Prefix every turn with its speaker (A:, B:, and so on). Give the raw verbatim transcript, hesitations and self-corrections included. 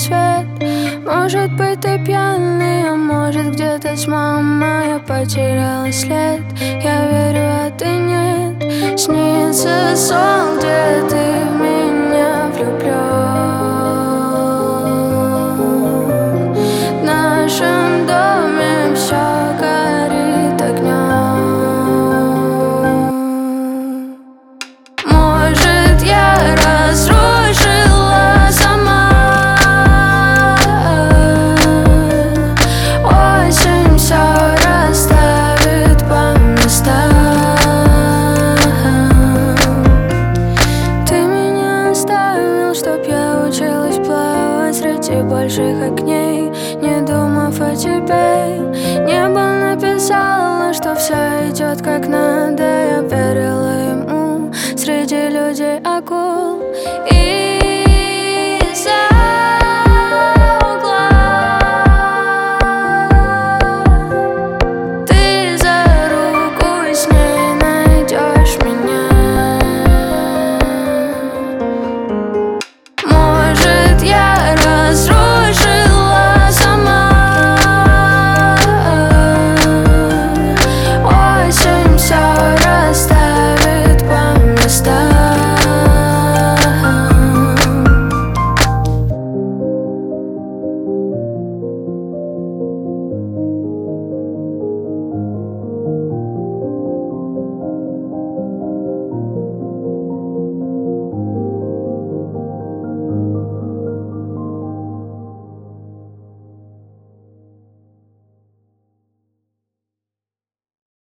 A: свет. Может быть, ты пьяный, а может, где-то с мамой я потеряла след. Я верю, а ты нет. Снится сон, где ты в меня влюблен. В нашем доме все горит огнем. Может, я разрушила сама. Осень все расставит по местам. Ты меня оставил, чтоб я училась плавать среди больших огней, не думав о тебе. Небо написало, что все идет как надо. Я верила ему среди людей акул.